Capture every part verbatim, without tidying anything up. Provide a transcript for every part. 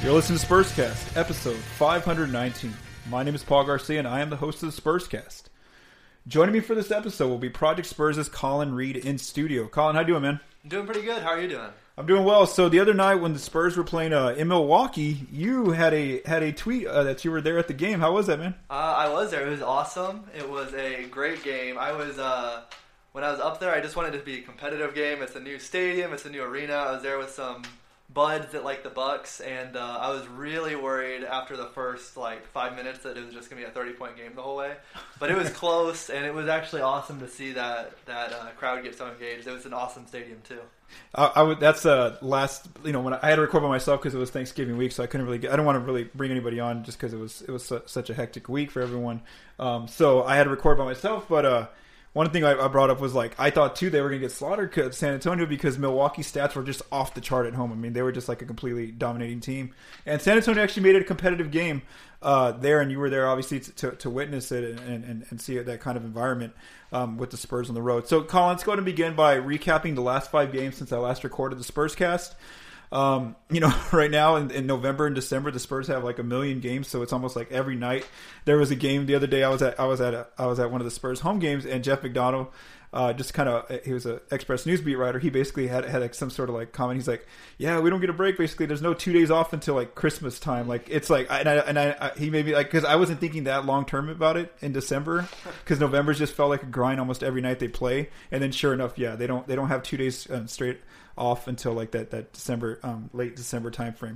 You're listening to Spurscast, episode five nineteen. My name is Paul Garcia, and I am the host of the Spurscast. Joining me for this episode will be Project Spurs' Colin Reed in studio. Colin, how you doing, man? I'm doing pretty good. How are you doing? I'm doing well. So the other night when the Spurs were playing uh, in Milwaukee, you had a had a tweet uh, that you were there at the game. How was that, man? Uh, I was there. It was awesome. It was a great game. I was uh, when I was up there, I just wanted it to be a competitive game. It's a new stadium. It's a new arena. I was there with some buds that like the Bucks, and uh, I was really worried after the first like five minutes that it was just gonna be a thirty-point game the whole way. But it was close, and it was actually awesome to see that that uh, crowd get so engaged. It was an awesome stadium too. I, I would. That's uh last. You know, when I, I had to record by myself because it was Thanksgiving week, so I couldn't really. Get, I don't want to really bring anybody on just because it was it was su- such a hectic week for everyone. Um, so I had to record by myself. But uh, one thing I, I brought up was like I thought too they were gonna get slaughtered at San Antonio because Milwaukee stats were just off the chart at home. I mean, they were just like a completely dominating team, and San Antonio actually made it a competitive game uh, there, and you were there obviously to to, to witness it and, and and see that kind of environment. Um, with the Spurs on the road. So, Colin, let's go ahead and begin by recapping the last five games since I last recorded the Spurs cast. Um, you know, right now in, in November and December, the Spurs have like a million games, so it's almost like every night. There was a game the other day. I was at I was at a, I was at one of the Spurs home games, and Jeff McDonough, uh, just kind of he was an Express News beat writer. He basically had had like some sort of like comment. He's like, "Yeah, we don't get a break. Basically, there's no two days off until like Christmas time. Like it's like and I and I, I he made me like because I wasn't thinking that long term about it in December because November just felt like a grind almost every night they play. And then sure enough, yeah, they don't they don't have two days um, straight off until like that that December um, late December time frame.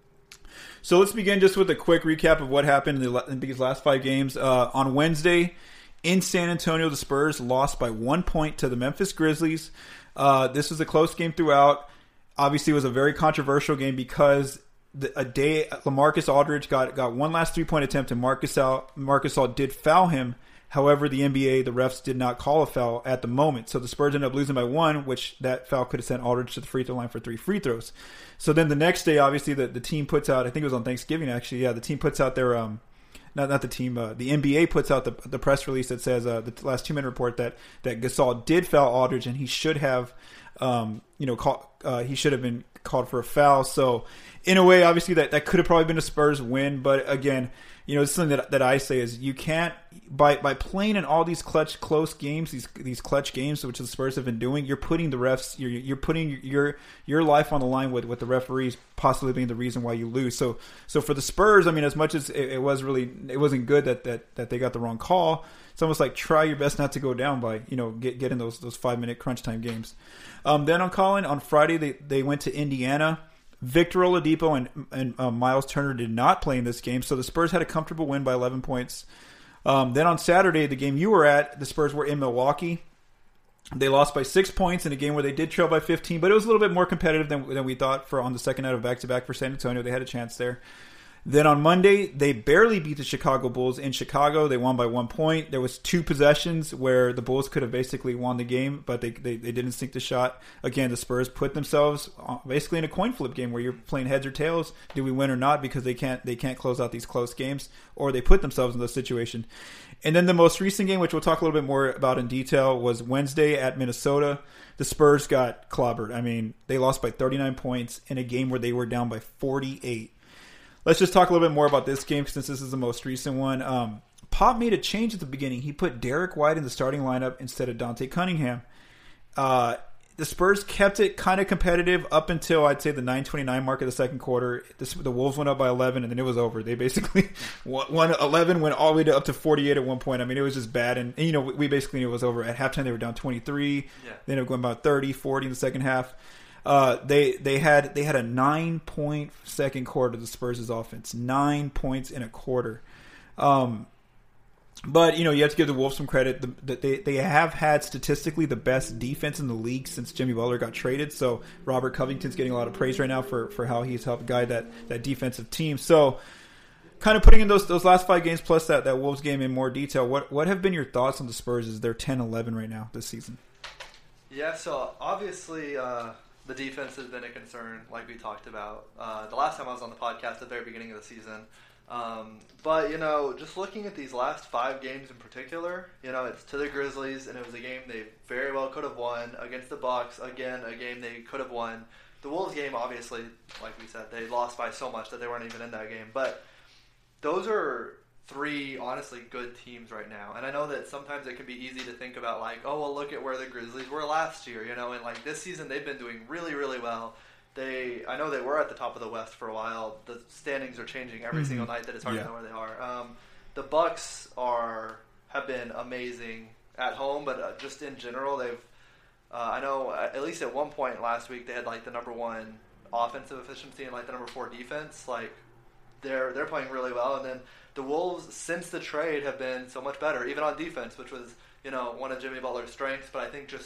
So let's begin just with a quick recap of what happened in, the, in these last five games. Uh, on Wednesday in San Antonio, the Spurs lost by one point to the Memphis Grizzlies. Uh, this was a close game throughout. Obviously, it was a very controversial game because the, a day LaMarcus Aldridge got got one last three point attempt, and Marcus Al, Marcus Al did foul him. However, the N B A, the refs did not call a foul at the moment. So the Spurs ended up losing by one, which that foul could have sent Aldridge to the free throw line for three free throws. So then the next day, obviously, the, the team puts out, I think it was on Thanksgiving actually, yeah, the team puts out their, um, not not the team, uh, the N B A puts out the the press release that says, uh, the last two-minute report that, that Gasol did foul Aldridge and he should have, um, you know, call, uh, he should have been called for a foul. So in a way, obviously, that, that could have probably been a Spurs win, but again, you know, it's something that that I say is you can't by by playing in all these clutch close games, these these clutch games, which the Spurs have been doing. You're putting the refs, you're you're putting your your life on the line with, with the referees possibly being the reason why you lose. So so for the Spurs, I mean, as much as it, it was really it wasn't good that, that that they got the wrong call. It's almost like try your best not to go down by you know get get in those those five minute crunch time games. Um, then on Colin on Friday they they went to Indiana. Victor Oladipo and, and uh, Miles Turner did not play in this game, so the Spurs had a comfortable win by eleven points. Um, then on Saturday, the game you were at, the Spurs were in Milwaukee. They lost by six points in a game where they did trail by fifteen, but it was a little bit more competitive than, than we thought for on the second night of back-to-back for San Antonio. They had a chance there. Then on Monday, they barely beat the Chicago Bulls in Chicago. They won by one point. There was two possessions where the Bulls could have basically won the game, but they, they, they didn't sink the shot. Again, the Spurs put themselves basically in a coin flip game where you're playing heads or tails. Do we win or not? Because they can't they can't close out these close games, or they put themselves in those situations. And then the most recent game, which we'll talk a little bit more about in detail, was Wednesday at Minnesota. The Spurs got clobbered. I mean, they lost by thirty-nine points in a game where they were down by forty-eight. Let's just talk a little bit more about this game since this is the most recent one. Um, Pop made a change at the beginning. He put Derek White in the starting lineup instead of Dante Cunningham. Uh, the Spurs kept it kind of competitive up until, I'd say, the nine twenty-nine mark of the second quarter. This, the Wolves went up by eleven, and then it was over. They basically won eleven, went all the way to up to forty-eight at one point. I mean, it was just bad. And, and you know, we basically knew it was over. At halftime, they were down twenty-three. Yeah. They ended up going about thirty, forty in the second half. Uh, they they had they had a nine point second quarter to the Spurs' offense, nine points in a quarter. Um, but you know you have to give the Wolves some credit. The, the, they they have had statistically the best defense in the league since Jimmy Butler got traded. So Robert Covington's getting a lot of praise right now for, for how he's helped guide that that defensive team. So kind of putting in those those last five games plus that, that Wolves game in more detail. What what have been your thoughts on the Spurs as they're ten eleven right now this season? Yeah, so obviously. Uh... The defense has been a concern, like we talked about uh, the last time I was on the podcast at the very beginning of the season. Um, but, you know, just looking at these last five games in particular, you know, it's to the Grizzlies, and it was a game they very well could have won. Against the Bucks, again, a game they could have won. the Wolves game, obviously, like we said, they lost by so much that they weren't even in that game. But those are three, honestly, good teams right now. And I know that sometimes it can be easy to think about, like, oh, well, look at where the Grizzlies were last year, you know, and, like, this season they've been doing really, really well. They, I know they were at the top of the West for a while. The standings are changing every mm-hmm. single night that it's hard yeah. to know where they are. Um, the Bucks are have been amazing at home, but uh, just in general, they've, uh, I know, at least at one point last week, they had, like, the number one offensive efficiency and, like, the number four defense. Like, they're they're playing really well. And then the Wolves, since the trade, have been so much better, even on defense, which was, you know, one of Jimmy Butler's strengths. But I think just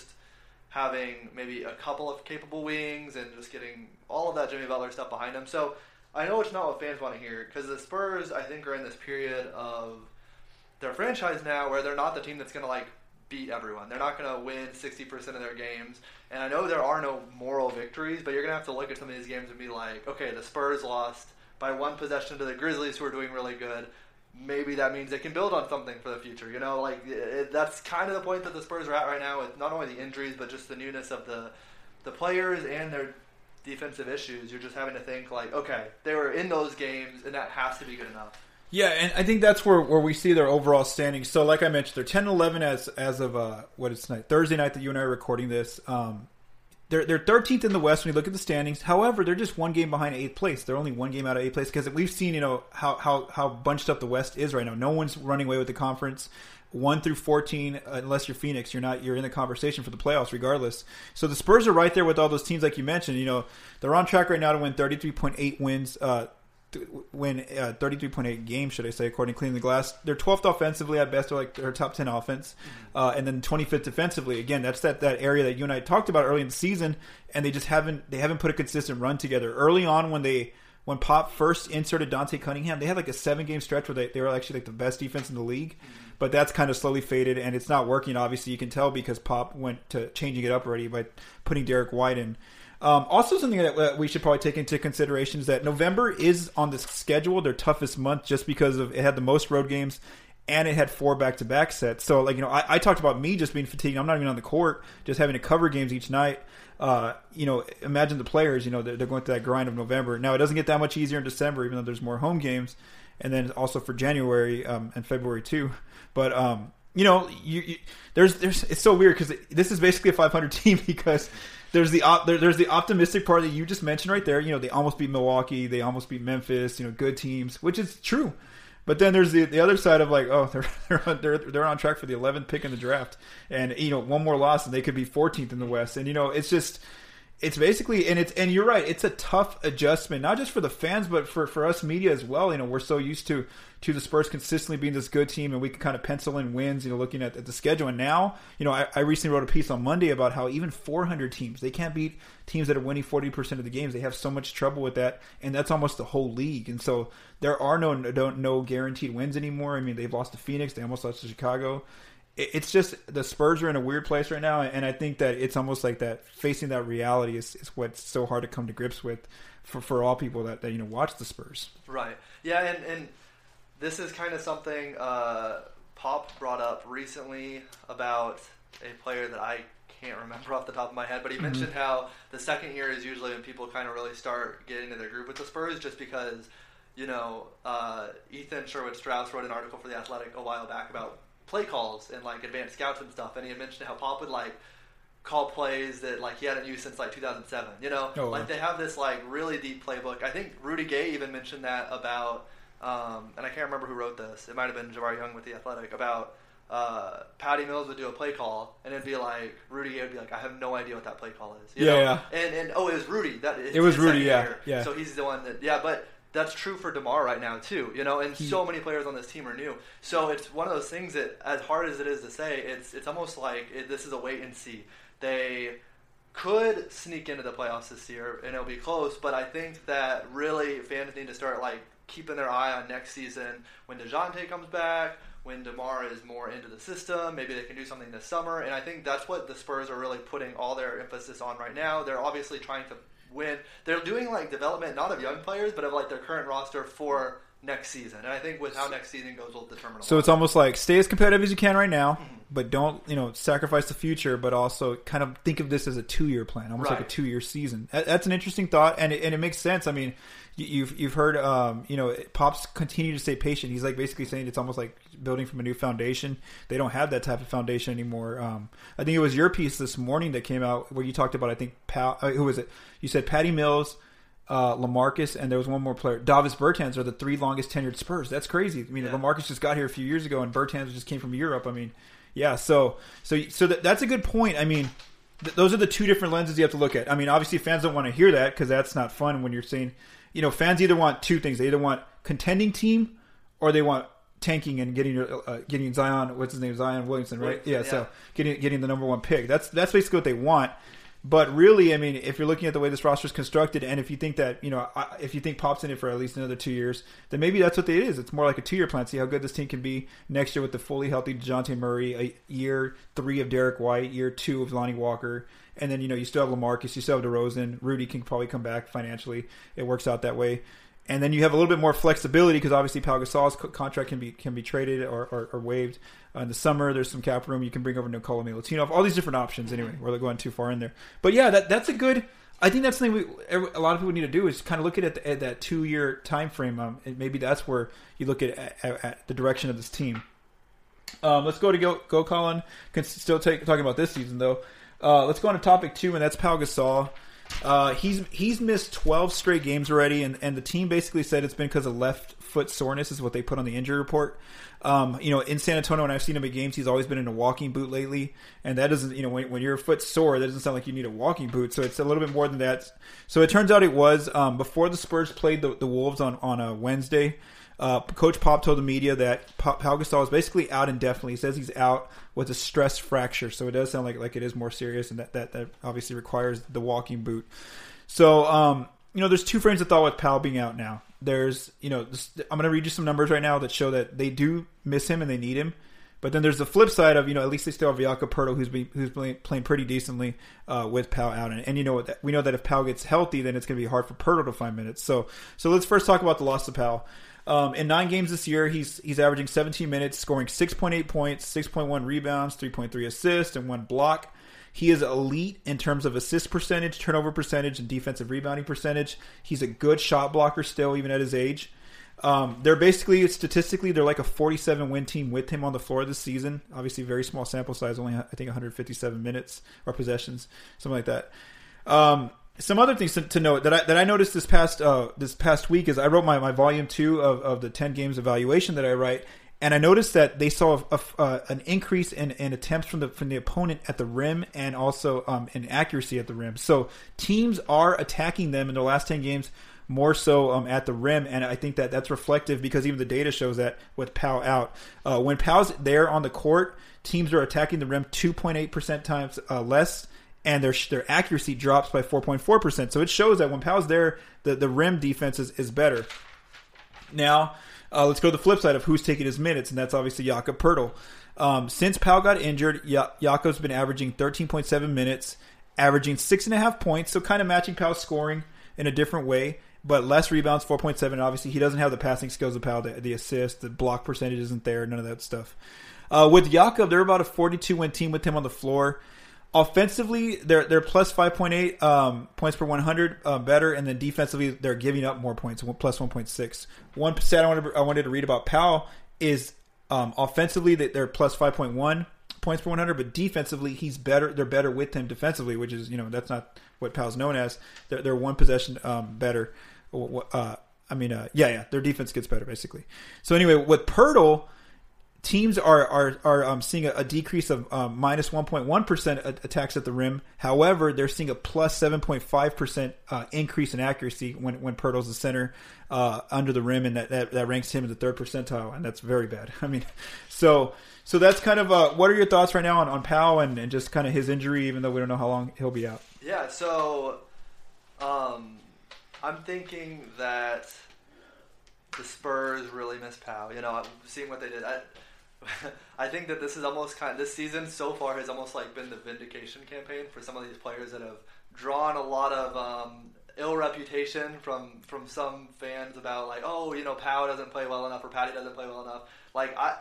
having maybe a couple of capable wings and just getting all of that Jimmy Butler stuff behind him. So I know it's not what fans want to hear, because the Spurs, I think, are in this period of their franchise now where they're not the team that's going to, like, beat everyone. They're not going to win sixty percent of their games. And I know there are no moral victories, but you're going to have to look at some of these games and be like, okay, the Spurs lost by one possession to the Grizzlies, who are doing really good. Maybe that means they can build on something for the future. You know, like it, that's kind of the point that the Spurs are at right now, with not only the injuries but just the newness of the the players and their defensive issues. You're just having to think like, okay, they were in those games, and that has to be good enough. Yeah, and I think that's where, where we see their overall standings. So, like I mentioned, they're ten and eleven as as of uh, what is tonight, Thursday night that you and I are recording this. Um, They're they're thirteenth in the West when you look at the standings. However, they're just one game behind eighth place. They're only one game out of eighth place, because we've seen, you know, how, how, how bunched up the West is right now. No one's running away with the conference. One through fourteen, unless you're Phoenix, you're not. You're in the conversation for the playoffs regardless. So the Spurs are right there with all those teams, like you mentioned. You know, they're on track right now to win thirty-three point eight wins. Uh, win uh, thirty-three point eight games, should I say, according to Clean the Glass. They're twelfth offensively at best. They're like their top ten offense. Uh, and then twenty-fifth defensively. Again, that's that, that area that you and I talked about early in the season, and they just haven't they haven't put a consistent run together. Early on, when they when Pop first inserted Dante Cunningham, they had like a seven-game stretch where they, they were actually like the best defense in the league. But that's kind of slowly faded, and it's not working, obviously. You can tell because Pop went to changing it up already by putting Derek White in. Um, also, something that we should probably take into consideration is that November is on the schedule their toughest month, just because of it had the most road games and it had four back-to-back sets. So, like, you know, I, I talked about me just being fatigued. I'm not even on the court, just having to cover games each night. Uh, you know, imagine the players. You know, they're, they're going through that grind of November. Now, it doesn't get that much easier in December, even though there's more home games, and then also for January um, and February too. But um, you know, you, you, there's there's it's so weird because this is basically a five hundred team because. There's the op- there, there's the optimistic part that you just mentioned right there. You know, they almost beat Milwaukee, they almost beat Memphis. You know, good teams, which is true. But then there's the the other side of like, oh, they're they're they're, they're on track for the eleventh pick in the draft, and you know, one more loss and they could be fourteenth in the West. And you know, it's just it's basically and it's and you're right, it's a tough adjustment, not just for the fans, but for, for us media as well. You know, we're so used to to the Spurs consistently being this good team, and we can kind of pencil in wins, you know, looking at, at the schedule. And now, you know, I, I recently wrote a piece on Monday about how even four hundred teams, they can't beat teams that are winning forty percent of the games. They have so much trouble with that, and that's almost the whole league. And so there are no no, no guaranteed wins anymore. I mean, they've lost to Phoenix. They almost lost to Chicago. It, it's just the Spurs are in a weird place right now, and I think that it's almost like that facing that reality is, is what's so hard to come to grips with for, for all people that, that, you know, watch the Spurs. Right. Yeah, and... and this is kind of something uh, Pop brought up recently about a player that I can't remember off the top of my head, but he mm-hmm. mentioned how the second year is usually when people kind of really start getting into their group with the Spurs, just because, you know, uh, Ethan Sherwood-Strauss wrote an article for The Athletic a while back about play calls and, like, advanced scouts and stuff, and he had mentioned how Pop would, like, call plays that, like, he hadn't used since, like, two thousand seven, you know? Oh, like, they have this, like, really deep playbook. I think Rudy Gay even mentioned that about... Um, and I can't remember who wrote this. It might have been Jabari Young with The Athletic about uh, Patty Mills would do a play call, and it'd be like Rudy Gay would be like, "I have no idea what that play call is." You yeah, know? yeah. And and oh, it was Rudy. That it was Rudy. Yeah, year. yeah. So he's the one that yeah, but that's true for DeMar right now too. You know, and he, so many players on this team are new. So it's one of those things that, as hard as it is to say, it's it's almost like it, this is a wait and see. They could sneak into the playoffs this year, and it'll be close. But I think that really fans need to start like. keeping their eye on next season when DeJounte comes back, when DeMar is more into the system. Maybe they can do something this summer. And I think that's what the Spurs are really putting all their emphasis on right now. They're obviously trying to win. They're doing like development, not of young players, but of like their current roster for next season. And I think with how next season goes will determine a So lot. it's almost like stay as competitive as you can right now. Mm-hmm. but don't you know sacrifice the future, but also kind of think of this as a two year plan, almost right. like a two year season. That's an interesting thought, and it, and it makes sense. I mean, you've you've heard um, you know Pops continue to stay patient. He's like basically saying it's almost like building from a new foundation. They don't have that type of foundation anymore. Um, I think it was your piece this morning that came out where you talked about I think Pal, uh, who was it? You said Patty Mills. Uh, LaMarcus, and there was one more player. Davis Bertans are the three longest tenured Spurs. That's crazy. I mean, yeah. LaMarcus just got here a few years ago, and Bertans just came from Europe. I mean, yeah. So, so, so that, that's a good point. I mean, th- those are the two different lenses you have to look at. I mean, obviously, fans don't want to hear that because that's not fun when you're saying, you know, fans either want two things. They either want contending team or they want tanking and getting uh, getting Zion. What's his name? Zion Williamson, right? Yeah, yeah. So getting getting the number one pick. That's that's basically what they want. But really, I mean, if you're looking at the way this roster is constructed, and if you think that, you know, if you think Pop's in it for at least another two years, then maybe that's what it is. It's more like a two-year plan. See how good this team can be next year with the fully healthy DeJounte Murray, a year three of Derek White, year two of Lonnie Walker, and then, you know, you still have LaMarcus, you still have DeRozan. Rudy can probably come back financially. It works out that way. And then you have a little bit more flexibility because obviously Pau Gasol's contract can be can be traded or, or, or waived. Uh, in the summer, there's some cap room. You can bring over Nikola Milutinov. All these different options anyway. We're going too far in there. But yeah, that that's a good – I think that's something we, a lot of people need to do is kind of look at, it at that two-year time frame. Um, and maybe that's where you look at, at, at the direction of this team. Um, let's go to Go, Go Colin. Can still take, talking about this season, though. Uh, let's go on to topic two, and that's Pau Gasol. Uh, he's he's missed twelve straight games already, and, and the team basically said it's been because of left foot soreness is what they put on the injury report. Um, you know, in San Antonio, when I've seen him at games, he's always been in a walking boot lately, and that doesn't, you know, when, when your foot's sore, that doesn't sound like you need a walking boot, so it's a little bit more than that. So it turns out it was, um, before the Spurs played the, the Wolves on, on a Wednesday, uh, Coach Pop told the media that Pau Gasol is basically out indefinitely. He says he's out with a stress fracture, so it does sound like like it is more serious, and that, that, that obviously requires the walking boot. So, um, you know, there's two frames of thought with Pau being out now. There's, you know, this, I'm going to read you some numbers right now that show that they do miss him and they need him. But then there's the flip side of, you know, at least they still have Jakob Poeltl, who's been, who's playing, playing pretty decently uh, with Pau out. And, and you know what? That, we know that if Pau gets healthy, then it's going to be hard for Poeltl to find minutes. So, so let's first talk about the loss of Pau. Um, in nine games this year, he's he's averaging seventeen minutes, scoring six point eight points, six point one rebounds, three point three assists, and one block. He is elite in terms of assist percentage, turnover percentage, and defensive rebounding percentage. He's a good shot blocker still, even at his age. Um, they're basically, statistically, they're like a forty-seven win team with him on the floor this season. Obviously, very small sample size, only I think one hundred fifty-seven minutes or possessions, something like that. Um, some other things to, to note that I that I noticed this past uh, this past week is I wrote my, my volume two of, of the ten games evaluation that I write. And I noticed that they saw a, a, uh, an increase in, in attempts from the from the opponent at the rim and also um, in accuracy at the rim. So teams are attacking them in the last ten games more so um, at the rim, and I think that that's reflective because even the data shows that with Pau out. Uh, when Pau's there on the court, teams are attacking the rim two point eight percent times uh, less, and their their accuracy drops by four point four percent. So it shows that when Pau's there, the, the rim defense is, is better. Now, Uh, let's go to the flip side of who's taking his minutes, and that's obviously Jakob Poeltl. Um, since Pau got injured, ja- Jakob's been averaging thirteen point seven minutes, averaging six point five points, so kind of matching Pau's scoring in a different way, but less rebounds, four point seven. Obviously, he doesn't have the passing skills of Pau, the, the assist, the block percentage isn't there, none of that stuff. Uh, with Jakob, they're about a forty-two win team with him on the floor. Offensively, they're they're plus five point eight um, points per one hundred uh, better, and then defensively, they're giving up more points, plus one point six. One stat I wanted, I wanted to read about Pau is um, offensively that they're plus five point one points per one hundred, but defensively, he's better. They're better with him defensively, which is, you know, that's not what Pau's known as. They're, they're one possession um, better. Uh, I mean, uh, yeah, yeah, their defense gets better basically. So anyway, with Poeltl, teams are are are um, seeing a, a decrease of um, minus one point one percent attacks at the rim. However, they're seeing a plus seven point five percent uh, increase in accuracy when when Poeltl's the center uh, under the rim, and that, that that ranks him in the third percentile, and that's very bad. I mean, so so that's kind of uh, what are your thoughts right now on on Pau and, and just kind of his injury, even though we don't know how long he'll be out? Yeah, so um, I'm thinking that the Spurs really miss Pau. You know, seeing what they did. I, I think that this is almost kind of, this season so far has almost like been the vindication campaign for some of these players that have drawn a lot of um, ill reputation from from some fans about like, oh, you know, Pau doesn't play well enough or Patty doesn't play well enough. Like I,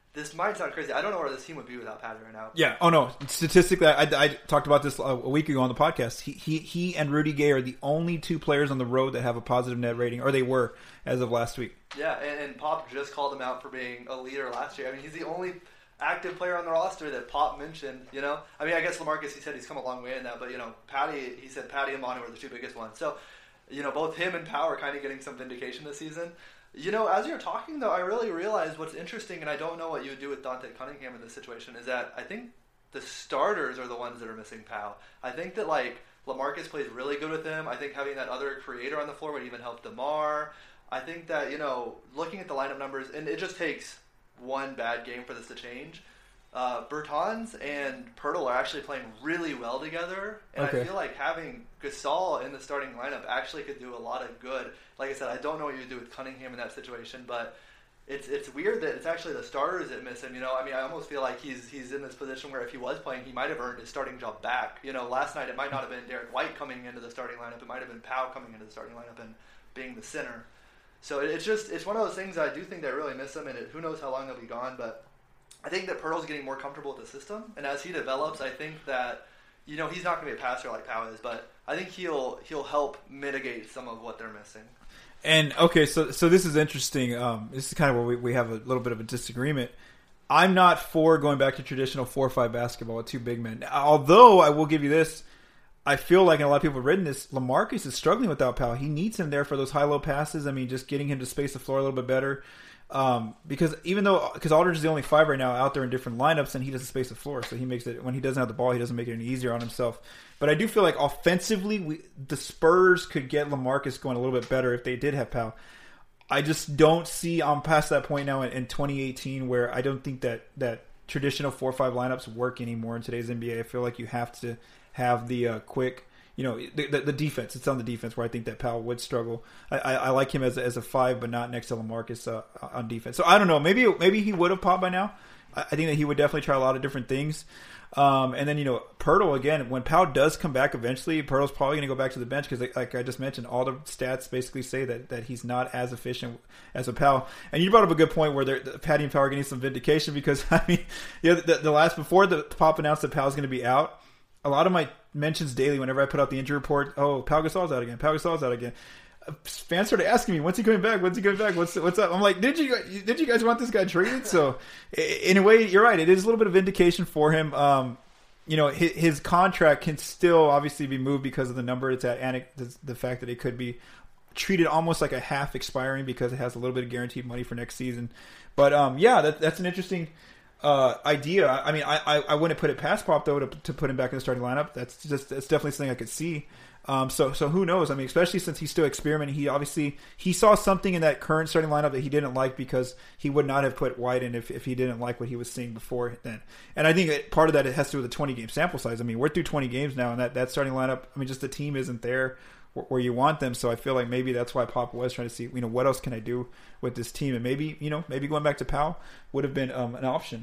this might sound crazy. I don't know where this team would be without Patty right now. Yeah. Oh no. Statistically, I, I talked about this a week ago on the podcast. He, he he and Rudy Gay are the only two players on the road that have a positive net rating, or they were as of last week. Yeah, and, and Pop just called him out for being a leader last year. I mean, he's the only active player on the roster that Pop mentioned. You know, I mean, I guess LaMarcus, he said he's come a long way in that, but you know, Patty, he said Patty and Monty were the two biggest ones. So, you know, both him and Pau are kind of getting some vindication this season. You know, as you're talking, though, I really realized what's interesting, and I don't know what you would do with Dante Cunningham in this situation, is that I think the starters are the ones that are missing Pau. I think that, like, LaMarcus plays really good with him. I think having that other creator on the floor would even help DeMar. I think that, you know, looking at the lineup numbers, and it just takes one bad game for this to change. Uh, Bertans and Pirtle are actually playing really well together, and okay. I feel like having Gasol in the starting lineup actually could do a lot of good. Like I said, I don't know what you would do with Cunningham in that situation, but it's it's weird that it's actually the starters that miss him. You know, I mean, I almost feel like he's he's in this position where if he was playing, he might have earned his starting job back. You know, last night it might not have been Derek White coming into the starting lineup; it might have been Pau coming into the starting lineup and being the center. So it, it's just it's one of those things I do think they really miss him, and it, who knows how long he'll be gone, but. I think that Pirtle's getting more comfortable with the system, and as he develops, I think that, you know, he's not going to be a passer like Pau is, but I think he'll he'll help mitigate some of what they're missing. And okay, so so this is interesting. Um, this is kind of where we, we have a little bit of a disagreement. I'm not for going back to traditional four or five basketball with two big men. Although I will give you this, I feel like, and a lot of people have written this, LaMarcus is struggling without Pau. He needs him there for those high-low passes. I mean, just getting him to space the floor a little bit better. Um, because even though, because Aldridge is the only five right now out there in different lineups, and he doesn't space the floor, so he makes it, when he doesn't have the ball, he doesn't make it any easier on himself. But I do feel like offensively, we, the Spurs could get LaMarcus going a little bit better if they did have Pau. I just don't see, I'm past that point now in, in twenty eighteen where I don't think that, that traditional four or five lineups work anymore in today's N B A. I feel like you have to have the uh, quick, you know, the, the, the defense. It's on the defense where I think that Powell would struggle. I, I, I like him as a, as a five, but not next to LaMarcus uh, on defense. So I don't know. Maybe maybe he would have popped by now. I, I think that he would definitely try a lot of different things. Um, and then, you know, Pirtle, again, when Powell does come back eventually, Pirtle's probably going to go back to the bench because, like, like I just mentioned, all the stats basically say that, that he's not as efficient as a Powell. And you brought up a good point where the, Patty and Powell are getting some vindication because, I mean, you know, the, the last, before the Pop announced that Powell's going to be out, a lot of my mentions daily whenever I put out the injury report, oh, Pau Gasol's out again, Pau Gasol's out again. Fans started asking me, when's he coming back? When's he coming back? What's what's up? I'm like, did you did you guys want this guy traded? So, in a way, you're right. It is a little bit of vindication for him. Um, you know, his, his contract can still obviously be moved because of the number it's at, and it, the, the fact that it could be treated almost like a half expiring because it has a little bit of guaranteed money for next season. But um, yeah, that, that's an interesting uh, idea. I mean, I, I, I wouldn't put it past Pop though to, to put him back in the starting lineup. That's just that's definitely something I could see. Um, so so who knows? I mean, especially since he's still experimenting, he obviously he saw something in that current starting lineup that he didn't like because he would not have put White in if, if he didn't like what he was seeing before then. And I think that part of that it has to do with the twenty game sample size. I mean, we're through twenty games now, and that, that starting lineup, I mean, just the team isn't there where, where you want them. So I feel like maybe that's why Pop was trying to see, you know, what else can I do with this team, and maybe you know maybe going back to Powell would have been um, an option.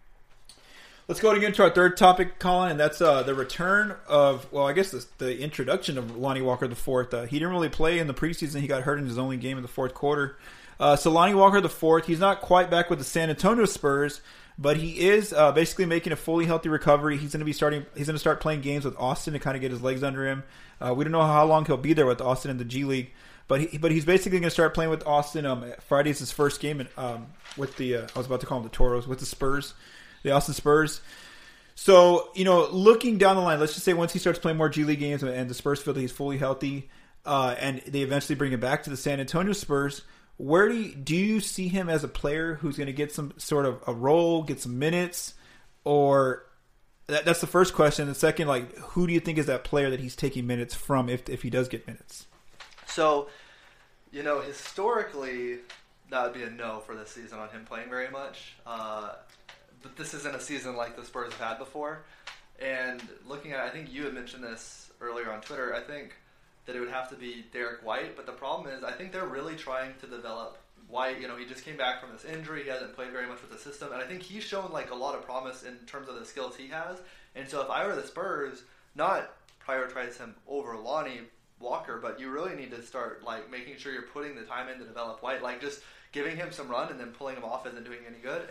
Let's go again to our third topic, Colin, and that's uh, the return of, well, I guess the, the introduction of Lonnie Walker the fourth. Uh, he didn't really play in the preseason. He got hurt in his only game in the fourth quarter. Uh, so Lonnie Walker the fourth, he's not quite back with the San Antonio Spurs, but he is uh, basically making a fully healthy recovery. He's going to be starting. He's going to start playing games with Austin to kind of get his legs under him. Uh, we don't know how long he'll be there with Austin in the G League, but he, but he's basically going to start playing with Austin. Um, Friday is his first game in, um, with the. Uh, I was about to call them the Toros with the Spurs. The Austin Spurs. So, you know, looking down the line, let's just say once he starts playing more G League games and the Spurs feel that he's fully healthy, uh, and they eventually bring him back to the San Antonio Spurs, where do you, do you see him as a player who's going to get some sort of a role, get some minutes, or that, that's the first question. The second, like, who do you think is that player that he's taking minutes from if if he does get minutes? So, you know, historically, that would be a no for this season on him playing very much. Uh, but this isn't a season like the Spurs have had before. And looking at, I think you had mentioned this earlier on Twitter, I think that it would have to be Derek White. But the problem is, I think they're really trying to develop White. You know, he just came back from this injury. He hasn't played very much with the system. And I think he's shown, like, a lot of promise in terms of the skills he has. And so if I were the Spurs, not prioritize him over Lonnie Walker, but you really need to start, like, making sure you're putting the time in to develop White. Like, just giving him some run and then pulling him off isn't doing any good. And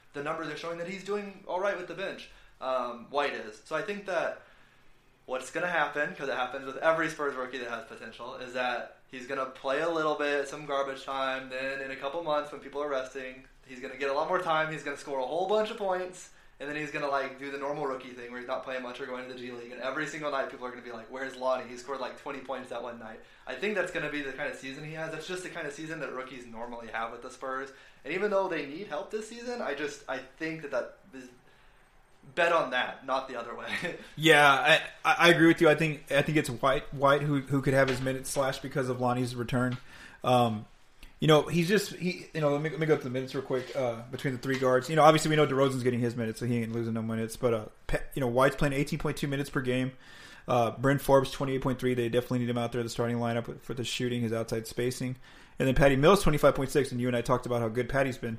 the numbers are showing that he's doing all right with the bench. Um, White is. So I think that what's going to happen, because it happens with every Spurs rookie that has potential, is that he's going to play a little bit, some garbage time. Then in a couple months when people are resting, he's going to get a lot more time. He's going to score a whole bunch of points. And then he's going to like do the normal rookie thing where he's not playing much or going to the G League. And every single night people are going to be like, where's Lonnie? He scored like twenty points that one night. I think that's going to be the kind of season he has. That's just the kind of season that rookies normally have with the Spurs. And even though they need help this season, I just I think that that is bet on that, not the other way. Yeah, I, I agree with you. I think I think it's White White who who could have his minutes slashed because of Lonnie's return. Um, you know, he's just he. You know, let me let me go to the minutes real quick uh, between the three guards. You know, obviously we know DeRozan's getting his minutes, so he ain't losing no minutes. But uh, Pe- you know, White's playing eighteen point two minutes per game. Uh, Bryn Forbes twenty-eight point three. They definitely need him out there in the starting lineup for the shooting, his outside spacing. And then Patty Mills twenty-five point six. And you and I talked about how good Patty's been.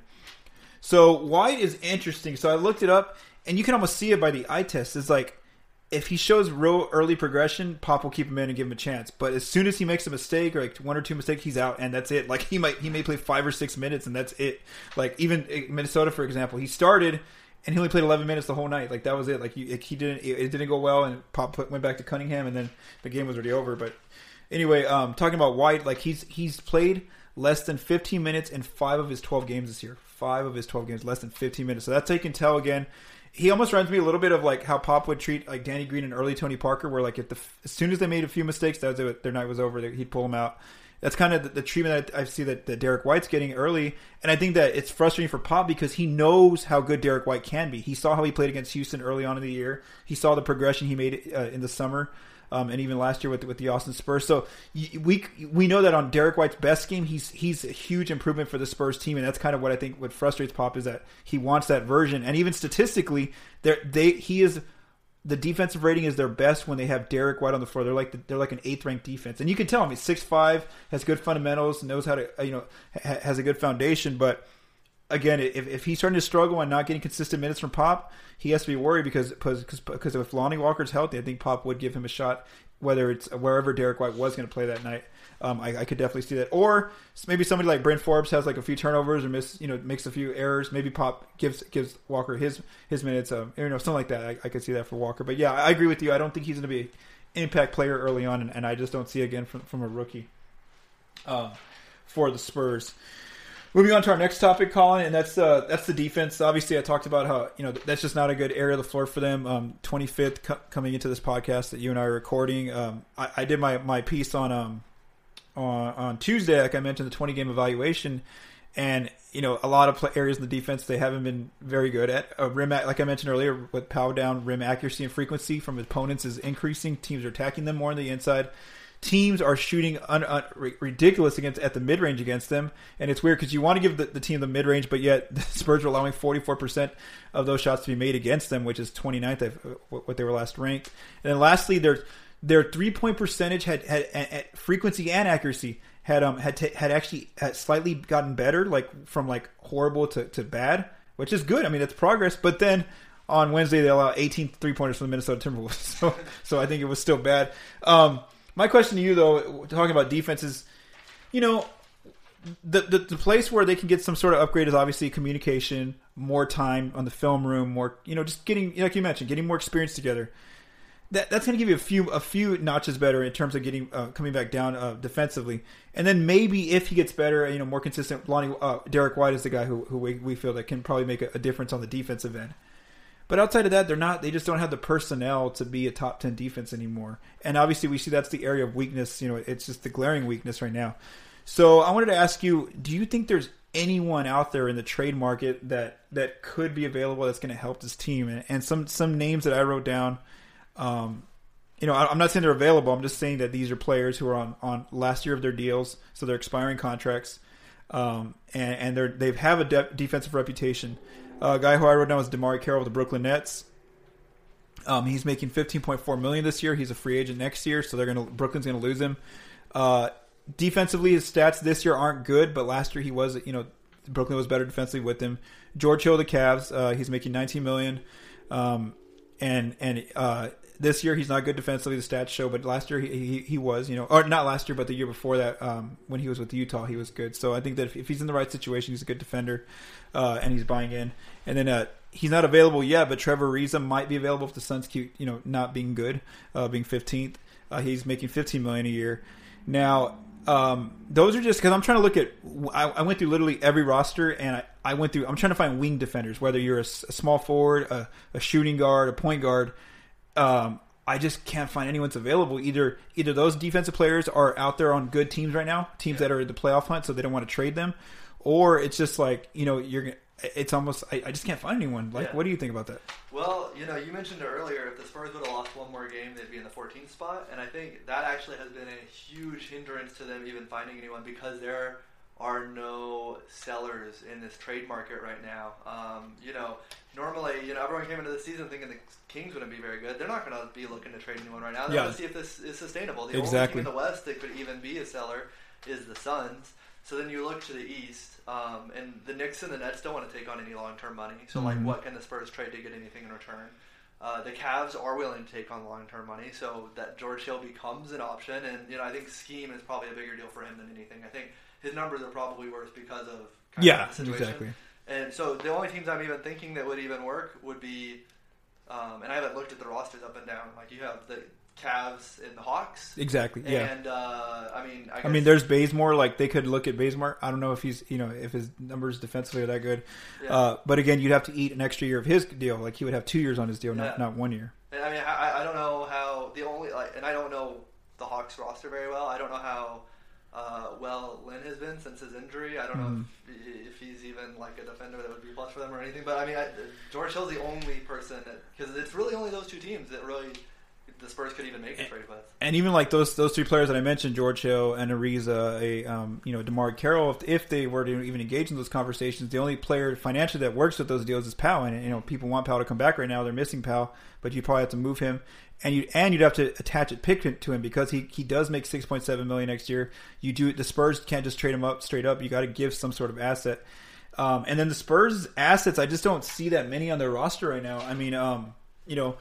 So White is interesting. So I looked it up, and you can almost see it by the eye test. It's like if he shows real early progression, Pop will keep him in and give him a chance. But as soon as he makes a mistake or like one or two mistakes, he's out, and that's it. Like he might he may play five or six minutes, and that's it. Like even Minnesota, for example, he started and he only played eleven minutes the whole night. Like that was it. Like he, he didn't it didn't go well, and Pop put, went back to Cunningham, and then the game was already over. But anyway, um, talking about White, like he's he's played less than fifteen minutes in five of his twelve games this year. Five of his twelve games, less than fifteen minutes. So that's how you can tell again. He almost reminds me a little bit of like how Pop would treat like Danny Green and early Tony Parker, where like if the as soon as they made a few mistakes, that was it, their night was over. He'd pull them out. That's kind of the, the treatment that I see that, that Derek White's getting early, and I think that it's frustrating for Pop because he knows how good Derek White can be. He saw how he played against Houston early on in the year. He saw the progression he made uh, in the summer. Um, and even last year with with the Austin Spurs, so we we know that on Derek White's best game, he's he's a huge improvement for the Spurs team, and that's kind of what I think what frustrates Pop is that he wants that version, and even statistically, they they he is the defensive rating is their best when they have Derek White on the floor. They're like the, they're like an eighth ranked defense, and you can tell him he's six five, has good fundamentals, knows how to you know ha, has a good foundation, but. Again, if, if he's starting to struggle and not getting consistent minutes from Pop, he has to be worried because because because if Lonnie Walker's healthy, I think Pop would give him a shot, whether it's wherever Derek White was going to play that night. Um, I, I could definitely see that. Or maybe somebody like Bryn Forbes has like a few turnovers or miss, you know, makes a few errors. Maybe Pop gives gives Walker his his minutes. Um, you know, something like that. I, I could see that for Walker. But yeah, I agree with you. I don't think he's going to be an impact player early on, and, and I just don't see again from from a rookie uh, for the Spurs. Moving on to our next topic, Colin, and that's uh, that's the defense. Obviously, I talked about how you know that's just not a good area of the floor for them. Um, twenty-fifth co- coming into this podcast that you and I are recording. Um, I, I did my, my piece on um on, on Tuesday, like I mentioned, the twenty game evaluation, and you know a lot of play- areas in the defense they haven't been very good at. Uh, rim, like I mentioned earlier, with power down, rim accuracy and frequency from opponents is increasing. Teams are attacking them more on the inside. Teams are shooting un, un, ridiculous against at the mid range against them, and it's weird because you want to give the, the team the mid range, but yet the Spurs are allowing forty-four percent of those shots to be made against them, which is twenty-ninth of what they were last ranked. And then lastly, their their three point percentage had had at frequency and accuracy had um had t- had actually had slightly gotten better, like from like horrible to, to bad, which is good. I mean, it's progress, but then. On Wednesday, they allowed eighteen three-pointers from the Minnesota Timberwolves, so so I think it was still bad. Um, my question to you, though, talking about defense is, you know, the, the the place where they can get some sort of upgrade is obviously communication, more time on the film room, more, you know, just getting, like you mentioned, getting more experience together. That that's going to give you a few a few notches better in terms of getting uh, coming back down uh, defensively, and then maybe if he gets better, you know, more consistent. Lonnie uh, Derek White is the guy who who we, we feel that can probably make a, a difference on the defensive end. But outside of that, they're not. They just don't have the personnel to be a top ten defense anymore. And obviously, we see that's the area of weakness. You know, it's just the glaring weakness right now. So I wanted to ask you: do you think there's anyone out there in the trade market that that could be available that's going to help this team? And, and some some names that I wrote down. Um, you know, I, I'm not saying they're available. I'm just saying that these are players who are on, on last year of their deals, so they're expiring contracts, um, and, and they're they have a de- defensive reputation. Uh, a guy who I wrote down was DeMar Carroll with the Brooklyn Nets. Um, he's making fifteen point four million dollars this year. He's a free agent next year, so they're gonna Brooklyn's going to lose him. Uh, defensively, his stats this year aren't good, but last year he was, you know, Brooklyn was better defensively with him. George Hill, the Cavs, uh, he's making nineteen million dollars, um, and and uh, this year he's not good defensively. The stats show, but last year he, he he was, you know, or not last year, but the year before that, um, when he was with Utah, he was good. So I think that if, if he's in the right situation, he's a good defender, uh, and he's buying in. And then uh, he's not available yet, but Trevor Ariza might be available if the Suns keep, you know, not being good, uh, being fifteenth. Uh, he's making fifteen million dollars a year now. Um, those are just because I'm trying to look at. I, I went through literally every roster, and I, I went through. I'm trying to find wing defenders, whether you're a, a small forward, a, a shooting guard, a point guard. Um, I just can't find anyone's available. Either either those defensive players are out there on good teams right now, teams yeah. that are in the playoff hunt, so they don't want to trade them, or it's just like, you know, you're. It's almost. I, I just can't find anyone. Like, yeah. What do you think about that? Well, you know, you mentioned it earlier. If the Spurs would have lost one more game, they'd be in the fourteenth spot, and I think that actually has been a huge hindrance to them even finding anyone because there are no sellers in this trade market right now. Um, you know, normally, you know, everyone came into the season thinking the Kings wouldn't be very good. They're not going to be looking to trade anyone right now. They're yeah. going to see if this is sustainable. The exactly. only team in the West that could even be a seller is the Suns. So then you look to the East, um, and the Knicks and the Nets don't want to take on any long-term money. So, mm-hmm. like, what can the Spurs trade to get anything in return? Uh, the Cavs are willing to take on long-term money, so that George Hill becomes an option. And, you know, I think scheme is probably a bigger deal for him than anything. I think his numbers are probably worse because of kind yeah, of the situation. Exactly. And so the only teams I'm even thinking that would even work would be, um, and I haven't looked at the rosters up and down. Like, you have the Cavs and the Hawks. Exactly. Yeah. And uh, I mean, I, guess, I mean, there's Bazemore. Like, they could look at Bazemore. I don't know if he's, you know, if his numbers defensively are that good. Yeah. Uh, but again, you'd have to eat an extra year of his deal. Like, he would have two years on his deal, yeah. not not one year. And I mean, I, I don't know how the only like, and I don't know the Hawks roster very well. I don't know how uh, well Lynn has been since his injury. I don't mm. know if, if he's even like a defender that would be plus for them or anything. But I mean, I, George Hill's the only person that, because it's really only those two teams that really the Spurs could even make a trade with. And even like those those three players that I mentioned, George Hill and Ariza, a um, you know, DeMar Carroll, if, if they were to even engage in those conversations, the only player financially that works with those deals is Powell. And you know, people want Powell to come back right now. They're missing Powell, but you probably have to move him, and you and you'd have to attach a pick to him because he, he does make six point seven million next year. You do the Spurs can't just trade him up straight up. You got to give some sort of asset. Um, and then the Spurs assets, I just don't see that many on their roster right now. I mean, um, you know.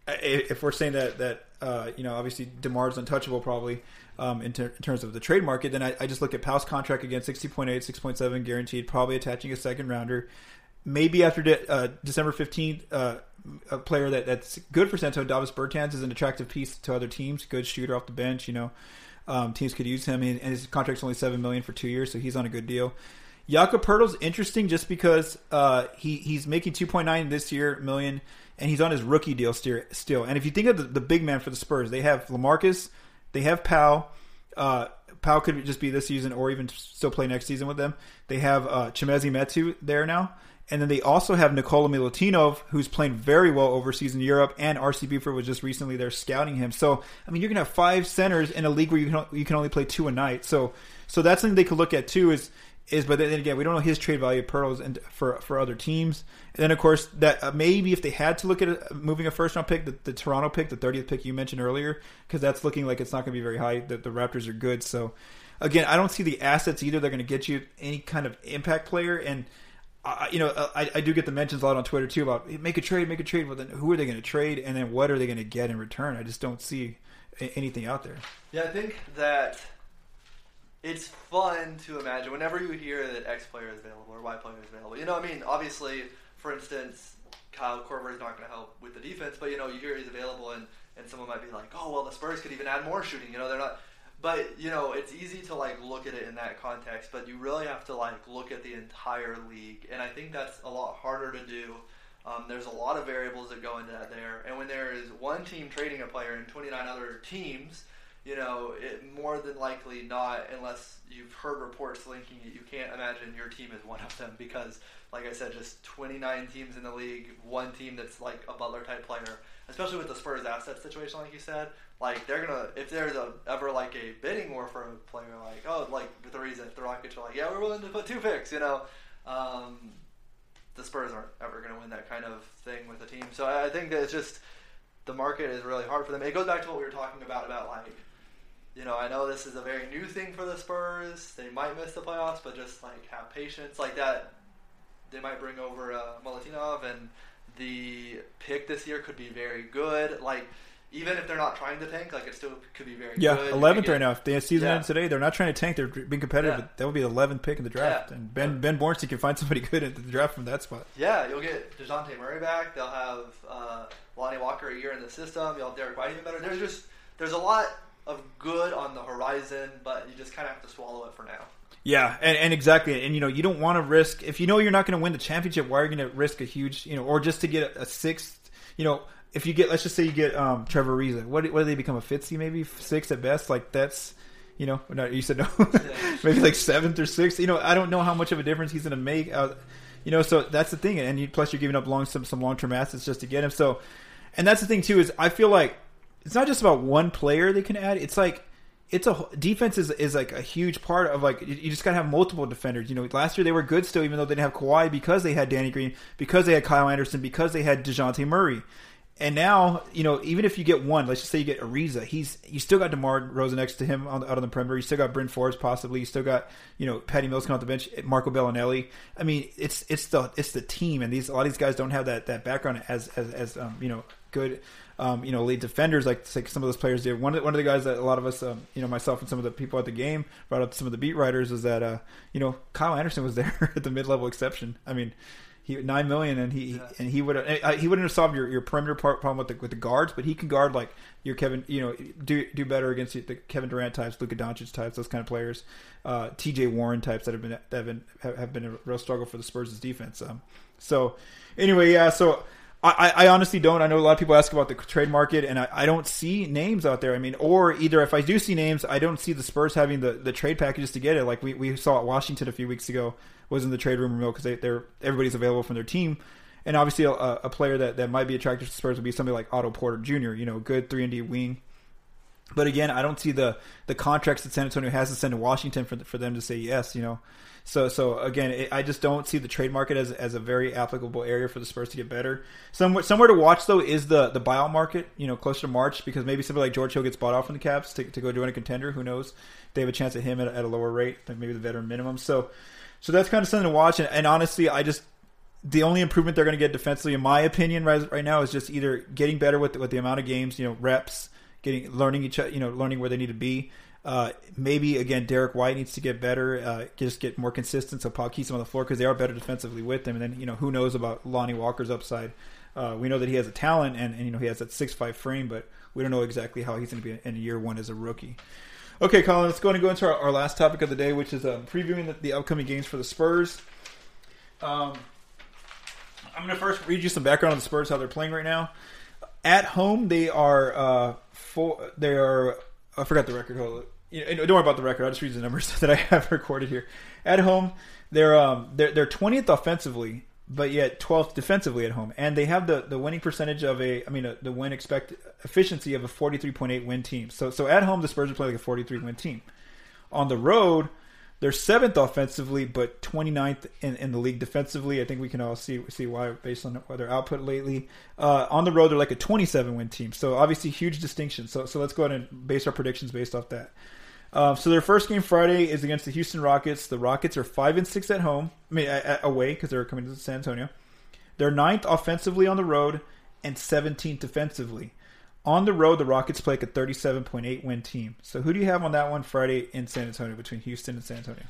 If we're saying that that uh, you know, obviously DeMar's untouchable probably um, in, ter- in terms of the trade market, then I, I just look at Powell's contract again, sixty point eight, six point seven guaranteed, probably attaching a second rounder. Maybe after de- uh, December fifteenth, uh, a player that, that's good for San Antonio, Davis Bertans is an attractive piece to other teams, good shooter off the bench. You know, um, teams could use him, and his contract's only seven million dollars for two years, so he's on a good deal. Jakob Poeltl's interesting just because uh, he he's making two point nine this year million, and he's on his rookie deal still. And if you think of the, the big man for the Spurs, they have LaMarcus, they have Powell. Uh, Powell could just be this season or even still play next season with them. They have uh, Chimezie Metu there now. And then they also have Nikola Milutinov, who's playing very well overseas in Europe, and R C Buford was just recently there scouting him. So, I mean, you're going to have five centers in a league where you can you can only play two a night. So, so that's something they could look at too. Is is but then again, we don't know his trade value pearls and for for other teams. And then of course that uh, maybe if they had to look at a, moving a first round pick, the, the Toronto pick, the thirtieth pick you mentioned earlier, because that's looking like it's not going to be very high. The, the Raptors are good. So, again, I don't see the assets either. They're going to get you any kind of impact player and. Uh, you know, I, I do get the mentions a lot on Twitter too about make a trade, make a trade. Well, then who are they going to trade, and then what are they going to get in return? I just don't see a- anything out there. Yeah, I think that it's fun to imagine whenever you hear that X player is available or Y player is available. You know, I mean, obviously, for instance, Kyle Korver is not going to help with the defense, but you know, you hear he's available, and and someone might be like, oh, well, the Spurs could even add more shooting. You know, they're not. But, you know, it's easy to, like, look at it in that context, but you really have to, like, look at the entire league. And I think that's a lot harder to do. Um, there's a lot of variables that go into that there. And when there is one team trading a player and twenty-nine other teams, you know, it more than likely not, unless you've heard reports linking it, you can't imagine your team is one of them because, like I said, just twenty-nine teams in the league, one team that's, like, a Butler-type player, especially with the Spurs asset situation, like you said. Like, they're going to, if there's a, ever, like, a bidding war for a player, like, oh, like, with the reason if the Rockets are like, yeah, we're willing to put two picks, you know, um, the Spurs aren't ever going to win that kind of thing with a team. So I think that it's just, the market is really hard for them. It goes back to what we were talking about, about, like, you know, I know this is a very new thing for the Spurs. They might miss the playoffs, but just, like, have patience. Like that, they might bring over uh, Milutinov, and the pick this year could be very good. Like, even if they're not trying to tank, like it still could be very yeah, good. Yeah, eleventh get, right now. If the season yeah. ends today, they're not trying to tank. They're being competitive. Yeah. But that would be the eleventh pick in the draft. Yeah. And Ben Ben Bornstein can find somebody good at the draft from that spot. Yeah, you'll get DeJounte Murray back. They'll have uh, Lonnie Walker a year in the system. You'll have Derek White even better. There's just there's a lot of good on the horizon, but you just kind of have to swallow it for now. Yeah, and, and exactly, and you know you don't want to risk if you know you're not going to win the championship. Why are you going to risk a huge, you know, or just to get a, a sixth, you know, if you get, let's just say you get um, Trevor Ariza, what what do they become, a fifth seed maybe, sixth at best? Like that's, you know, no, you said no, maybe like seventh or sixth. You know, I don't know how much of a difference he's going to make. Uh, you know, so that's the thing, and you, plus you're giving up long some some long term assets just to get him. So, and that's the thing too is I feel like it's not just about one player they can add. It's like it's a defense is is like a huge part of like you, you just gotta have multiple defenders. You know, last year they were good still, even though they didn't have Kawhi because they had Danny Green, because they had Kyle Anderson, because they had DeJounte Murray. And now, you know, even if you get one, let's just say you get Ariza, he's you still got DeMar Rosen next to him on, out on the perimeter. You still got Bryn Forbes possibly. You still got, you know, Patty Mills coming off the bench, Marco Bellinelli. I mean, it's it's the it's the team, and these a lot of these guys don't have that, that background as as, as um, you know good um, you know lead defenders like, like some of those players did. One of the, one of the guys that a lot of us, um, you know, myself and some of the people at the game brought up to some of the beat writers is that uh, you know Kyle Anderson was there at the mid level exception. I mean. He, nine million, and he yeah. and he would he wouldn't have solved your, your perimeter part problem with the with the guards, but he can guard like your Kevin, you know, do do better against the Kevin Durant types, Luka Doncic types, those kind of players, uh, T J Warren types that have been that have been have been a real struggle for the Spurs' defense. Um, so anyway, yeah, so. I, I honestly don't. I know a lot of people ask about the trade market, and I, I don't see names out there. I mean, or either if I do see names, I don't see the Spurs having the, the trade packages to get it. Like we, we saw at Washington a few weeks ago was in the trade rumor mill because they, they're everybody's available from their team, and obviously a, a player that, that might be attractive to the Spurs would be somebody like Otto Porter Junior You know, good three and D wing. But again, I don't see the, the contracts that San Antonio has to send to Washington for for them to say yes. You know. So, so again, it, I just don't see the trade market as as a very applicable area for the Spurs to get better. Somewhere, somewhere to watch though is the the buyout market. You know, closer to March because maybe somebody like George Hill gets bought off from the Caps to, to go join a contender. Who knows? They have a chance at him at, at a lower rate than maybe the veteran minimum. So, so that's kind of something to watch. And, and honestly, I just the only improvement they're going to get defensively, in my opinion, right, right now is just either getting better with with the amount of games, you know, reps, getting learning each you know learning where they need to be. Uh, maybe again, Derek White needs to get better, uh, just get more consistent. So Paul keeps him on the floor because they are better defensively with him. And then you know who knows about Lonnie Walker's upside? Uh, we know that he has a talent, and, and you know he has that six five frame, but we don't know exactly how he's going to be in year one as a rookie. Okay, Colin, let's go and go into our, our last topic of the day, which is um, previewing the, the upcoming games for the Spurs. Um, I'm going to first read you some background on the Spurs, how they're playing right now. At home, they are uh, four, they are. I forgot the record. Hold on. You know, don't worry about the record. I'll just read the numbers that I have recorded here. At home, they're um they're they're twentieth offensively, but yet twelfth defensively at home, and they have the, the winning percentage of a I mean a, the win expect efficiency of a forty-three point eight win team. So so at home, the Spurs are playing like a forty-three win team. On the road, they're seventh offensively, but twenty-ninth in, in the league defensively. I think we can all see see why based on their output lately. Uh, on the road, they're like a twenty-seven win team. So obviously, huge distinction. So so let's go ahead and base our predictions based off that. Um, so their first game Friday is against the Houston Rockets. The Rockets are five and six at home. I mean at, at, away because they're coming to San Antonio. They're ninth offensively on the road and seventeenth defensively. On the road, the Rockets play like a thirty-seven point eight win team. So who do you have on that one Friday in San Antonio between Houston and San Antonio?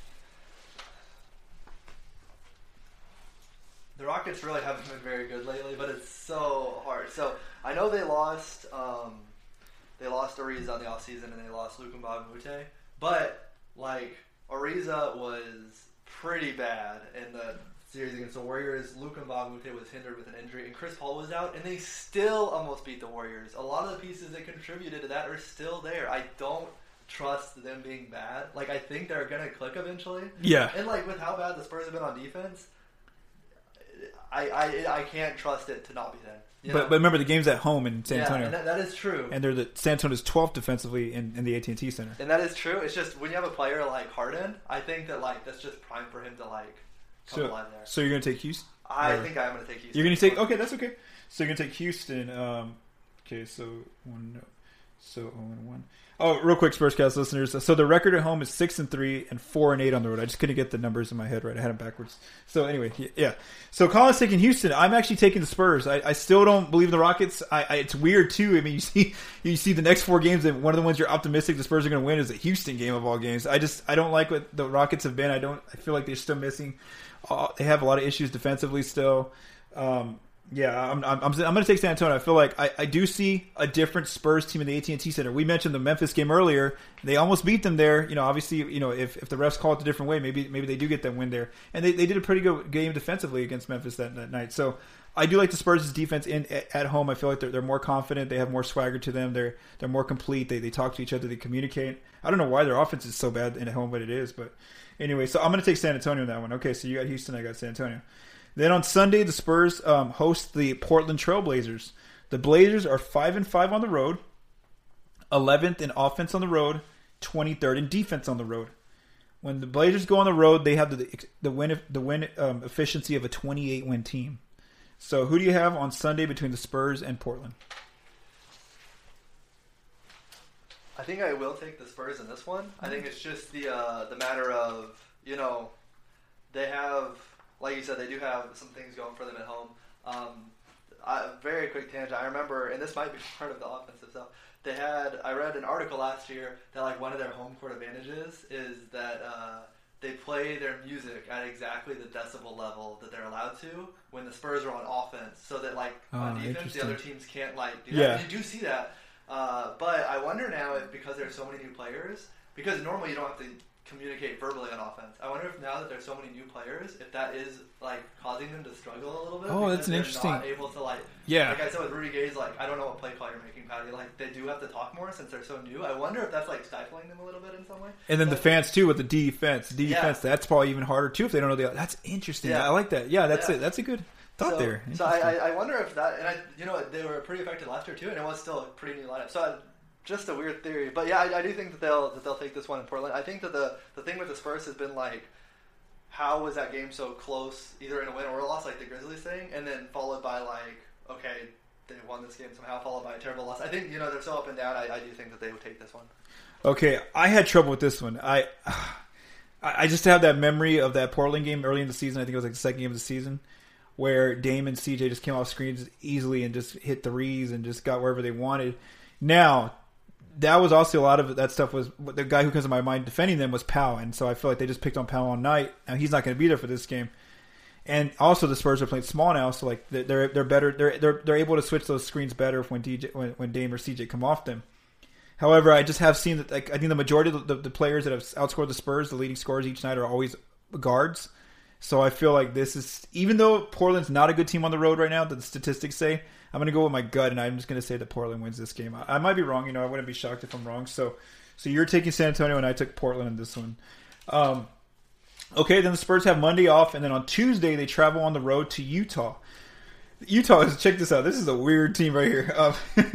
The Rockets really haven't been very good lately, but it's so hard. So I know they lost um, they lost Ariza on the offseason and they lost Luka Mbamute, but like Ariza was pretty bad in the series against the Warriors. Luka Mbamute was hindered with an injury, and Chris Paul was out, and they still almost beat the Warriors. A lot of the pieces that contributed to that are still there. I don't trust them being bad. Like, I think they're going to click eventually. Yeah. And, like, with how bad the Spurs have been on defense, I I, I can't trust it to not be them. You but know? but remember, the game's at home in San yeah, Antonio. And that, that is true. And they're the San Antonio's twelfth defensively in, in the A T and T Center. And that is true. It's just when you have a player like Harden, I think that, like, that's just prime for him to, like, come so, alive there. So you're going to take Houston? I or, think I'm going to take Houston. You're going to take... Okay, that's okay. So you're going to take Houston. Um, okay, so... one. So oh and one. Oh, real quick, Spurscast listeners. So the record at home is six and three and four and eight on the road. I just couldn't get the numbers in my head right. I had them backwards. So anyway, yeah. So Colin's taking Houston. I'm actually taking the Spurs. I, I still don't believe in the Rockets. I, I, it's weird too. I mean, you see, you see the next four games, and one of the ones you're optimistic the Spurs are going to win is the Houston game of all games. I just I don't like what the Rockets have been. I don't. I feel like they're still missing. Uh, they have a lot of issues defensively still. Um, Yeah, I'm, I'm, I'm, I'm going to take San Antonio. I feel like I, I do see a different Spurs team in the A T and T Center. We mentioned the Memphis game earlier. They almost beat them there. You know, obviously, you know, if, if the refs call it a different way, maybe maybe they do get that win there. And they, they did a pretty good game defensively against Memphis that, that night. So I do like the Spurs' defense in at home. I feel like they're, they're more confident. They have more swagger to them. They're they're more complete. They they talk to each other. They communicate. I don't know why their offense is so bad in at home, but it is. But anyway, so I'm going to take San Antonio in that one. Okay, so you got Houston. I got San Antonio. Then on Sunday, the Spurs um, host the Portland Trail Blazers. The Blazers are five and five on the road, eleventh in offense on the road, twenty-third in defense on the road. When the Blazers go on the road, they have the the win the win um, efficiency of a twenty-eight win team. So who do you have on Sunday between the Spurs and Portland? I think I will take the Spurs in this one. I think it's just the uh, the matter of, you know, they have. Like you said, they do have some things going for them at home. Um, I, very quick tangent. I remember, and this might be part of the offensive stuff. They had. I read an article last year that like one of their home court advantages is that uh, they play their music at exactly the decibel level that they're allowed to when the Spurs are on offense, so that like oh, on defense the other teams can't like do yeah. that. You do see that, uh, but I wonder now if because there's so many new players, because normally you don't have to communicate verbally on offense. I wonder if now that there's so many new players, if that is like causing them to struggle a little bit. Oh, that's an they're interesting. Not able to like. Yeah. Like I said with Rudy Gay's, like I don't know what play call you're making, Patty. Like they do have to talk more since they're so new. I wonder if that's like stifling them a little bit in some way. And then but, the fans too with the defense. Defense. Yeah. That's probably even harder too if they don't know the. That's interesting. Yeah. I like that. Yeah, that's yeah. it. That's a good thought so, there. So I, I wonder if that, and I, you know, they were pretty effective last year too, and it was still a pretty new lineup. So. I, Just a weird theory, but yeah, I, I do think that they'll that they'll take this one in Portland. I think that the the thing with the Spurs has been like, how was that game so close, either in a win or a loss, like the Grizzlies thing, and then followed by like, okay, they won this game somehow, followed by a terrible loss. I think you know they're so up and down. I, I do think that they would take this one. Okay, I had trouble with this one. I I just have that memory of that Portland game early in the season. I think it was like the second game of the season, where Dame and C J just came off screens easily and just hit threes and just got wherever they wanted. Now. That was also a lot of that stuff was the guy who comes to my mind defending them was Powell, and so I feel like they just picked on Powell all night. Now he's not going to be there for this game, and also the Spurs are playing small now, so like they're they're better they're they're they're able to switch those screens better when D J when, when Dame or C J come off them. However, I just have seen that like I think the majority of the, the, the players that have outscored the Spurs, the leading scorers each night, are always guards. So I feel like this is even though Portland's not a good team on the road right now, the statistics say. I'm going to go with my gut, and I'm just going to say that Portland wins this game. I, I might be wrong. You know, I wouldn't be shocked if I'm wrong. So so you're taking San Antonio, and I took Portland in this one. Um, okay, then the Spurs have Monday off, and then on Tuesday they travel on the road to Utah. Utah is, check this out. This is a weird team right here. Um,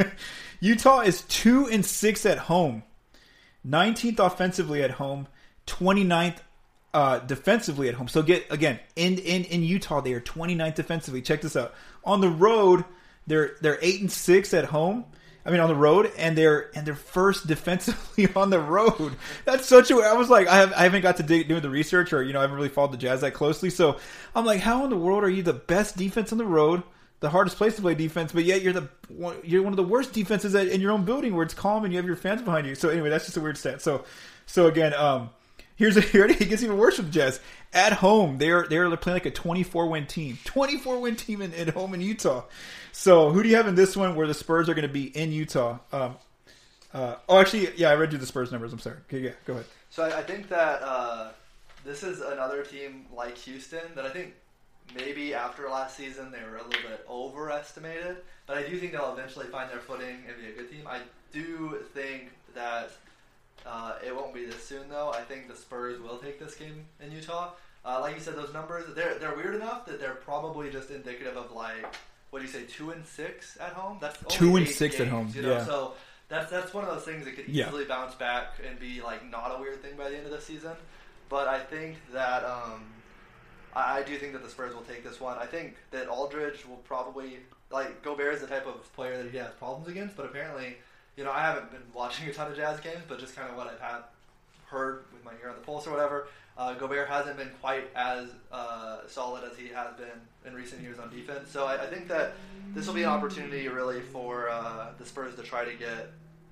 Utah is two and six at home, nineteenth offensively at home, twenty-ninth uh, defensively at home. So get again in in in Utah they are twenty-ninth defensively. Check this out. On the road. They're they're eight and six at home. I mean on the road, and they're and they're first defensively on the road. That's such a. I was like, I have I haven't got to dig, do the research, or you know I haven't really followed the Jazz that closely. So I'm like, how in the world are you the best defense on the road, the hardest place to play defense, but yet you're the you're one of the worst defenses in your own building where it's calm and you have your fans behind you. So anyway, that's just a weird stat. So so again, um, here's a here it gets even worse with the Jazz. At home, they're they're playing like a twenty-four win team, twenty-four win team in, at home in Utah. So who do you have in this one where the Spurs are going to be in Utah? Um, uh, oh, actually, yeah, I read you the Spurs numbers. I'm sorry. Okay, yeah, go ahead. So I, I think that uh, this is another team like Houston that I think maybe after last season they were a little bit overestimated, but I do think they'll eventually find their footing and be a good team. I do think that uh, it won't be this soon, though. I think the Spurs will take this game in Utah. Uh, like you said, those numbers, they're they're weird enough that they're probably just indicative of like, what do you say, two and six at home? That's only two and eight six games, at home. You know? Yeah. So that's that's one of those things that could Yeah. easily bounce back and be like not a weird thing by the end of the season. But I think that um, I, I do think that the Spurs will take this one. I think that Aldridge will probably like Gobert is the type of player that he has problems against, but apparently you know, I haven't been watching a ton of Jazz games, but just kind of what I've had heard with my ear on the pulse or whatever. Uh, Gobert hasn't been quite as uh, solid as he has been in recent years on defense. So I, I think that this will be an opportunity really for uh, the Spurs to try to get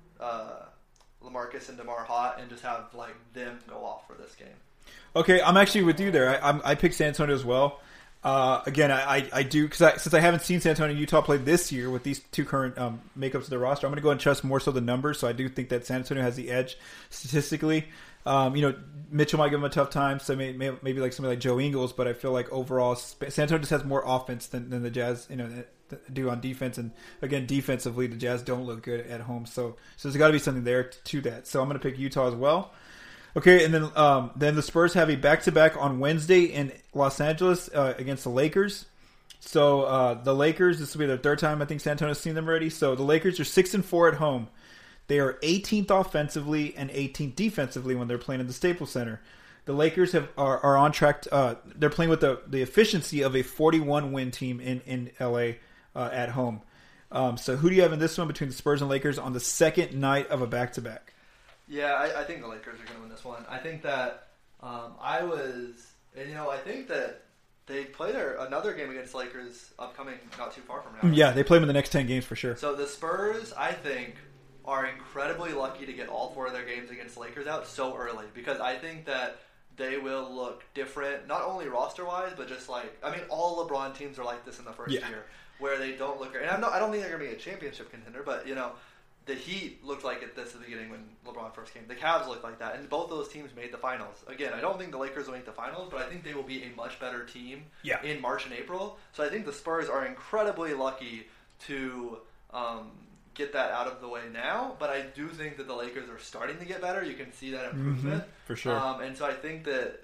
uh, LaMarcus and DeMar hot and just have like them go off for this game. Okay, I'm actually with you there. I, I'm, I picked San Antonio as well. Uh, again, I, I, I do because I, since I haven't seen San Antonio and Utah play this year with these two current um, makeups of their roster, I'm going to go and trust more so the numbers. So I do think that San Antonio has the edge statistically. Um, you know, Mitchell might give him a tough time, so maybe, maybe like somebody like Joe Ingles, but I feel like overall San Antonio just has more offense than, than the Jazz, you know, do on defense. And again, defensively, the Jazz don't look good at home, so so there's got to be something there to that. So I'm going to pick Utah as well. Okay, and then um, then the Spurs have a back-to-back on Wednesday in Los Angeles uh, against the Lakers. So uh, the Lakers, this will be their third time I think San Antonio's seen them already. So the Lakers are six and four at home. They are eighteenth offensively and eighteenth defensively when they're playing in the Staples Center. The Lakers have are, are on track. To, uh, they're playing with the, the efficiency of a forty-one win team in in L A uh, at home. Um, so who do you have in this one between the Spurs and Lakers on the second night of a back-to-back? Yeah, I, I think the Lakers are going to win this one. I think that um, I was, and you know, I think that they play their another game against the Lakers upcoming, not too far from now. Yeah, they play them in the next ten games for sure. So the Spurs, I think, are incredibly lucky to get all four of their games against the Lakers out so early because I think that they will look different, not only roster-wise, but just like, I mean, all LeBron teams are like this in the first yeah. year, where they don't look, and I'm not, I don't think they're going to be a championship contender, but, you know, the Heat looked like it this at the beginning when LeBron first came. The Cavs looked like that, and both those teams made the finals. Again, I don't think the Lakers will make the finals, but I think they will be a much better team yeah. in March and April. So I think the Spurs are incredibly lucky to um, get that out of the way now, but I do think that the Lakers are starting to get better. You can see that improvement. Mm-hmm, for sure. Um, and so I think that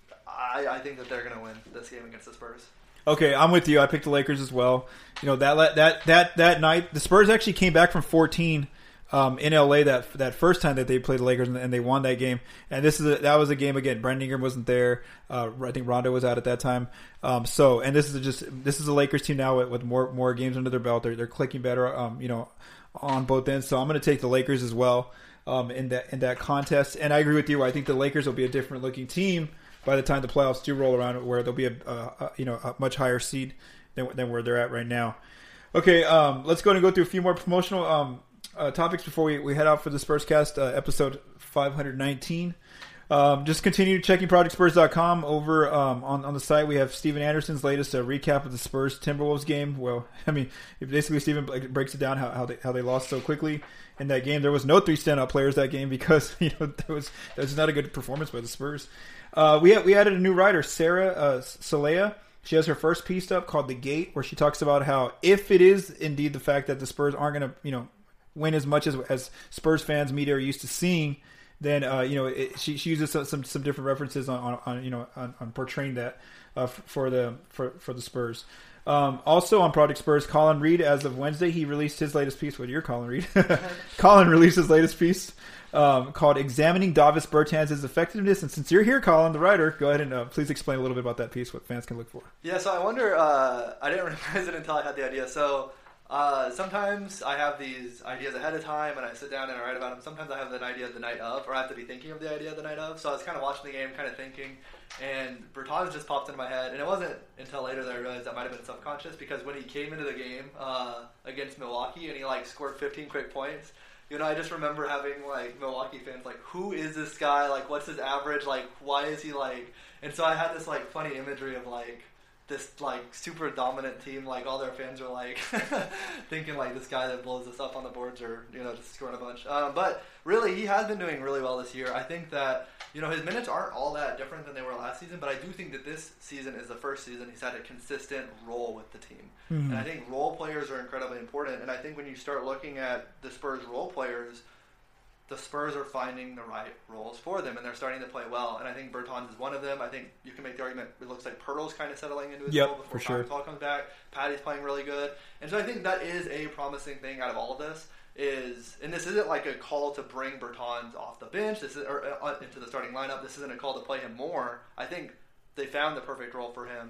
I, I think that they're going to win this game against the Spurs. Okay, I'm with you. I picked the Lakers as well. You know, that that that that night, the Spurs actually came back from fourteen um, in L A that that first time that they played the Lakers, and, and they won that game. And this is a, that was a game again. Brandon Ingram wasn't there. Uh, I think Rondo was out at that time. Um, so, and this is just this is a Lakers team now with, with more more games under their belt. They're they're clicking better. Um, you know, on both ends. So I'm going to take the Lakers as well um, in that in that contest. And I agree with you. I think the Lakers will be a different looking team by the time the playoffs do roll around, where there'll be a, a, a you know a much higher seed than, than where they're at right now. Okay, um, let's go and go through a few more promotional um, uh, topics before we, we head out for the Spurscast, uh, episode five nineteen. Um, just continue checking project spurs dot com. Over um, on, on the site, we have Steven Anderson's latest uh, recap of the Spurs Timberwolves game. Well, I mean, basically Steven breaks it down how, how they how they lost so quickly in that game. There was no three standout players that game because you know that was that was not a good performance by the Spurs. Uh, we had, we added a new writer, Sarah uh, Salea. She has her first piece up called "The Gate," where she talks about how if it is indeed the fact that the Spurs aren't going to you know win as much as as Spurs fans media are used to seeing, then uh, you know it, she, she uses some, some some different references on, on, on you know on, on portraying that uh, for the for for the Spurs. Um, also on Project Spurs, Colin Reed, as of Wednesday, he released his latest piece. What, you're Colin Reed? Colin released his latest piece um, called "Examining Davis Bertans' Effectiveness." And since you're here, Colin, the writer, go ahead and uh, please explain a little bit about that piece, what fans can look for. Yeah, so I wonder, uh, I didn't realize it until I had the idea. So uh, sometimes I have these ideas ahead of time and I sit down and I write about them. Sometimes I have an idea the night of, or I have to be thinking of the idea the night of. So I was kind of watching the game, kind of thinking, and Bertans just popped into my head. And it wasn't until later that I realized that might have been subconscious, because when he came into the game uh, against Milwaukee and he like scored fifteen quick points, you know, I just remember having like Milwaukee fans like, who is this guy? Like, what's his average? Like, why is he like? And so I had this like funny imagery of like this like super dominant team, like all their fans are like thinking like this guy that blows us up on the boards, or you know, just scoring a bunch. Um, but really, he has been doing really well this year. I think that you know his minutes aren't all that different than they were last season, but I do think that this season is the first season he's had a consistent role with the team. Mm-hmm. And I think role players are incredibly important. And I think when you start looking at the Spurs role players, the Spurs are finding the right roles for them, and they're starting to play well. And I think Bertans is one of them. I think you can make the argument it looks like Pirtle's kind of settling into his yep, role before sure. Paul comes back. Patty's playing really good. And so I think that is a promising thing out of all of this. Is and this isn't like a call to bring Bertans off the bench, this is or uh, into the starting lineup. This isn't a call to play him more. I think they found the perfect role for him.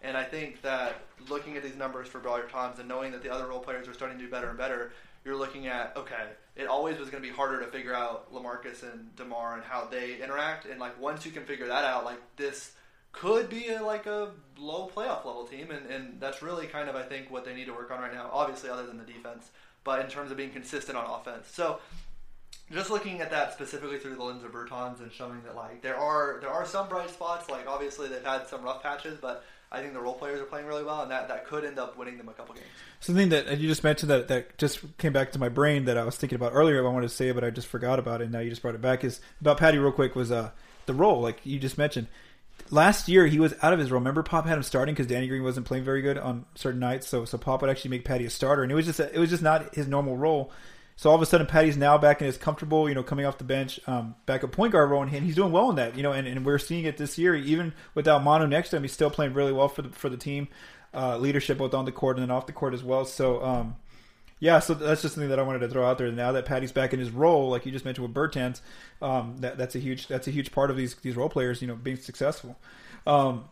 And I think that looking at these numbers for Bertans and knowing that the other role players are starting to do better and better, you're looking at, okay, it always was going to be harder to figure out LaMarcus and DeMar and how they interact. And, like, once you can figure that out, like, this could be a, like a low playoff level team. And, and that's really kind of, I think, what they need to work on right now, obviously other than the defense, but in terms of being consistent on offense. So just looking at that specifically through the lens of Bertans and showing that, like, there are there are some bright spots. Like, obviously they've had some rough patches, but I think the role players are playing really well, and that, that could end up winning them a couple games. Something that you just mentioned that, that just came back to my brain that I was thinking about earlier, I wanted to say it, but I just forgot about it, and now you just brought it back, is about Patty real quick, was uh, the role, like you just mentioned. Last year, he was out of his role. Remember, Pop had him starting because Danny Green wasn't playing very good on certain nights, so so Pop would actually make Patty a starter, and it was just it was just not his normal role. So all of a sudden, Patty's now back in his comfortable, you know, coming off the bench, um, back at point guard role, and he's doing well in that, you know, and, and we're seeing it this year. Even without Manu next to him, he's still playing really well for the for the team, uh, leadership both on the court and then off the court as well. So, um, yeah, so that's just something that I wanted to throw out there. Now that Patty's back in his role, like you just mentioned with Bertans, um, that that's a huge that's a huge part of these these role players, you know, being successful. Um,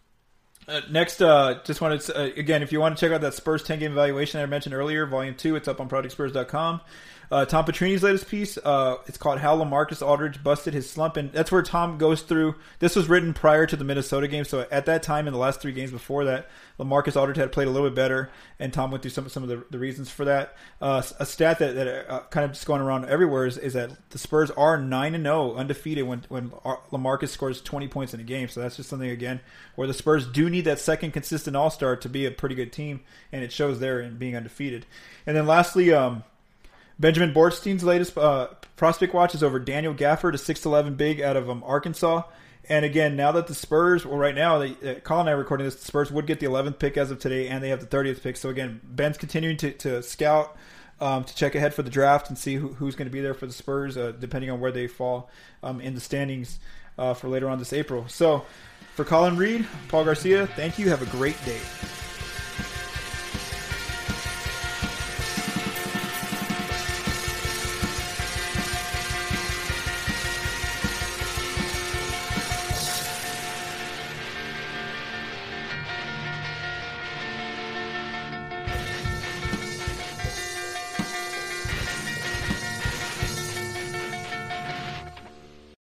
Uh, next, uh, just wanted to, uh, again, if you want to check out that Spurs ten-game evaluation I mentioned earlier, Volume two, it's up on project spurs dot com. Uh, Tom Petrini's latest piece, uh, it's called How LaMarcus Aldridge Busted His Slump, and that's where Tom goes through, this was written prior to the Minnesota game, so at that time, in the last three games before that, LaMarcus Aldridge had played a little bit better, and Tom went through some, some of the, the reasons for that. Uh, a stat that, that uh, kind of just going around everywhere is, is that the Spurs are nine and oh, undefeated, when, when LaMarcus scores twenty points in a game, so that's just something, again, where the Spurs do need that second consistent all-star to be a pretty good team, and it shows there in being undefeated. And then lastly, um, Benjamin Borstein's latest uh, prospect watch is over Daniel Gafford, a six eleven big out of um, Arkansas. And again, now that the Spurs, well, right now, they, uh, Colin and I are recording this, the Spurs would get the eleventh pick as of today, and they have the thirtieth pick. So again, Ben's continuing to, to scout, um, to check ahead for the draft and see who, who's going to be there for the Spurs, uh, depending on where they fall um, in the standings uh, for later on this April. So for Colin Reed, Paul Garcia, thank you. Have a great day.